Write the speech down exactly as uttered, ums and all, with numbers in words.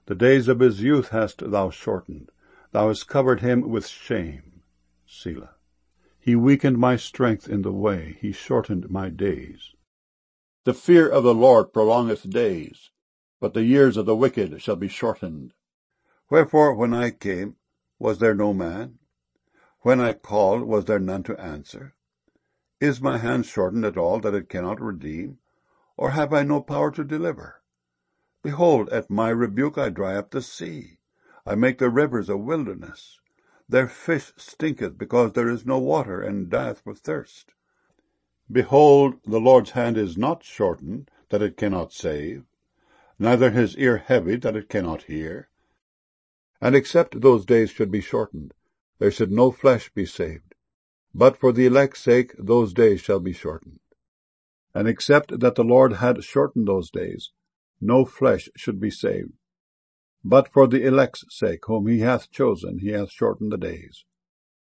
The days of his youth hast thou shortened. Thou hast covered him with shame. Selah. He weakened my strength in the way. He shortened my days. The fear of the Lord prolongeth days, but the years of the wicked shall be shortened. Wherefore, when I came, was there no man? When I called, was there none to answer? Is my hand shortened at all, that it cannot redeem? Or have I no power to deliver? Behold, at my rebuke I dry up the sea. I make the rivers a wilderness. Their fish stinketh, because there is no water, and dieth for thirst. Behold, the Lord's hand is not shortened, that it cannot save, neither his ear heavy, that it cannot hear. And except those days should be shortened, there should no flesh be saved. But for the elect's sake those days shall be shortened. And except that the Lord had shortened those days, no flesh should be saved. But for the elect's sake, whom he hath chosen, he hath shortened the days.